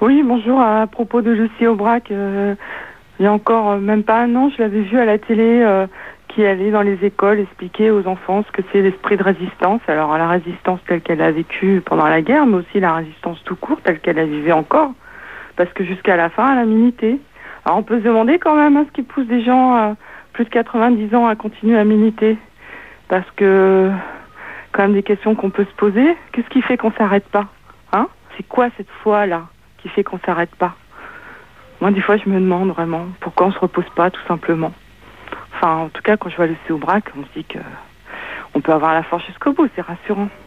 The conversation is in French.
Oui, bonjour. À propos de Lucie Aubrac, il y a encore même pas un an, je l'avais vue à la télé qui allait dans les écoles expliquer aux enfants ce que c'est l'esprit de résistance. Alors la résistance telle qu'elle a vécue pendant la guerre, mais aussi la résistance tout court telle qu'elle a vivait encore. Parce que jusqu'à la fin, elle a milité. Alors on peut se demander quand même ce qui pousse des gens plus de 90 ans à continuer à militer. Parce que, quand même des questions qu'on peut se poser. Qu'est-ce qui fait qu'on s'arrête pas? Hein? C'est quoi cette foi-là qui fait qu'on s'arrête pas? Moi, des fois, je me demande vraiment pourquoi on se repose pas, tout simplement. Enfin, en tout cas, quand je vois Lucie Aubrac, on se dit que on peut avoir la force jusqu'au bout, c'est rassurant.